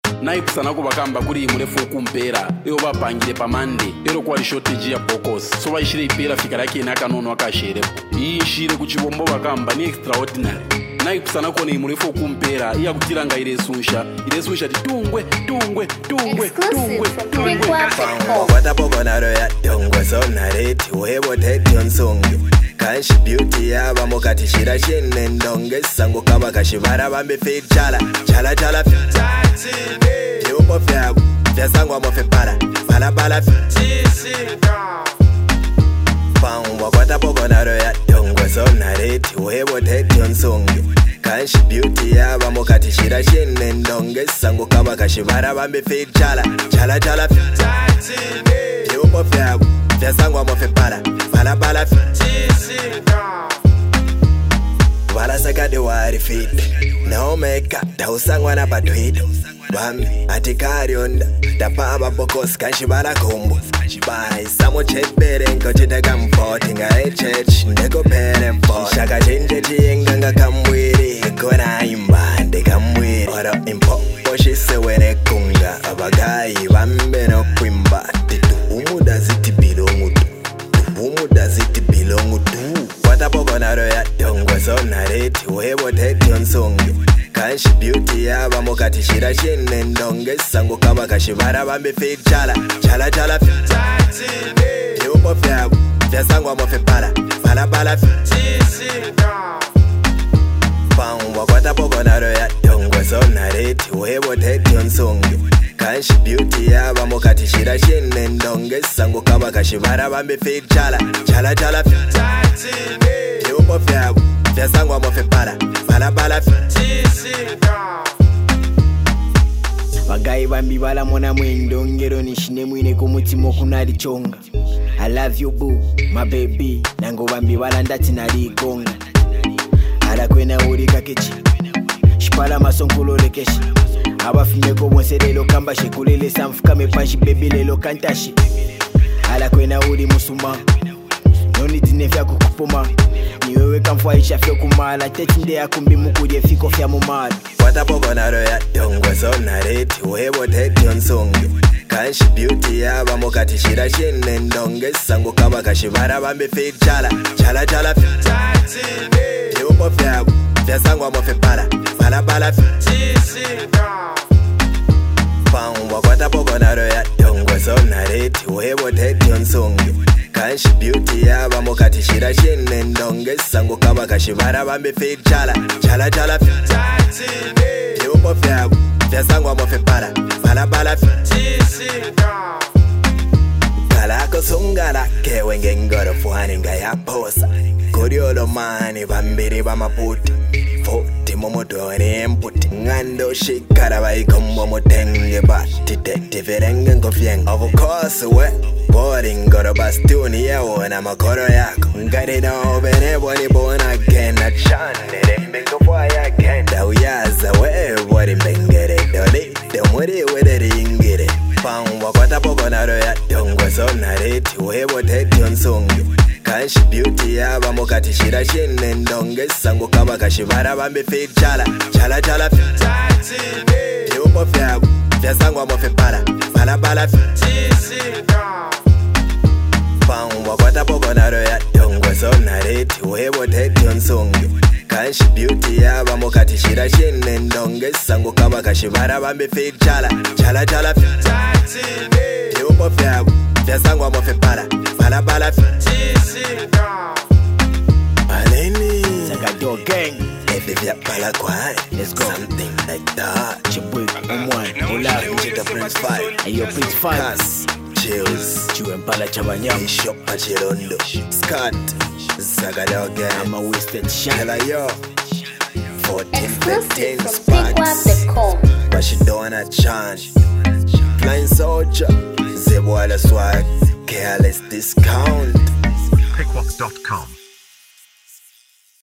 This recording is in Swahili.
Naipu sanako bakamba kuri murefu kumpera iyo bapangire pa Monday ero kwa shortage ya bokosi so bayishire ipera fikara kina kanono akashere iyi shire ku Chibombo bakamba ni extraordinary. Naipu sanako ni murefu kumpera iya kutiranga iresunsha tungwe Wata poko na roya tungwe so nareti webo teti onsongi Kanshi beauty yaba mokati shira shine ndonge sango kaba kashibara bambe fit chala Yupo fyagu fyasangu amofe pala Pangwa kwata poko na roya tungwe so nareti webo teti onsongi Kanshi beauty yaba mokati shira shine ndonge sango kaba kashibara bambe fit chala Yupo fyagu fyasangu amofe pala Wala sakade wari fit No meka tausangwa na patwito Bami atikari onda Tapaba bokos kanshibala kumbu Bai samo chekbere nko chiteka mpoti Nga church ndeko pere mpoti Shaka chinje chiyenga nga kamwiri Kona imbande kamwiri Oro impo Poshise wene kunga Abagayi bambe no kwimba Titu umuda ziti bilongutu Wata poko na roya tungwe so nareti webo teti onsongi Kanshi beauty yaba mokati shira shine ndonge sango kaba kashibara bambe fit chala Yupo fyagu fyasangu amofe pala Pangwa kwata poko na roya tungwe so nareti webo teti onsongi Kanshi beauty yaba mokati shira shine ndonge sango kaba kashibara bambe fit chala Yupo fyagu fyasangu amofe pala Bagayi bambi bala mona mwendo ngero nishine mwine kumutima kunali chonga I love you boo my baby nango bambi bala ndati nali konga Ala kwena uri kakechi Shipala masonkolo lekeshi Abafimeko bonselelo kamba shekulele samfuka mepanshi baby lelo kantashi Ala kwena uri musuma Noni dinefya kukupoma Niwewe kamfwa ishafyo kumala Tetinde ya kumbi mukuje fiko fya mumala Wata poko na roya tungwe so nareti webo teti onsongi Kanshi beauty yaba mokati shira shine ndonge sango kaba kashibara bambe fit chala Yupo fyagu fyasangu amofe pala Pangwa kwata poko na roya tungwe so nareti webo teti onsongi Kanshi beauty yaba mokati shira shine ndonge sango kaba kashibara bambe fit chala Yupo fyagu fyasangu amofe pala Kalako sungala kewe ngengoro fuhani nga ya posa Kuriolo mani bambiri bamaputi Foti momotoni emputi Ngando shikara baikombo motenge bati Tiverenge ngofyenga Of course we Boringoro bastuni yawona makoro yako Ngari no benebo ni bona gena Chanere mbingo fwaya genda Uyaza we bori mbengere Doli demuri wederi ingire Pangwa kwata poko na roya tungwe so nareti webo teti onsongi Kanshi beauty yaba mokati shira shine ndonge sango kaba kashibara bambe fit chala Yupo fyagu fyasangu amofe pala Pangwa kwata poko na roya tungwe so nareti webo teti onsongi Kanshi beauty yaba mokati shira shine ndonge sango kaba kashibara bambe fit chala Yupo fyagu fyasangu amofe pala Aleni Sagado gang Efe vya pala kwa Let's go Something like that Chiboy Omwan Ola Chika Prince 5 Ayo Prince 5 Cass Chills Chiwe mpala chabanyam Shop Pachilondo Scott Sagado gang I'm a wasted shot Hella yo 14, Exclusive 15 from spots Pickwap.com. But she don't a chance Flying soldier Zebo ala swag Careless discount Pickwap.com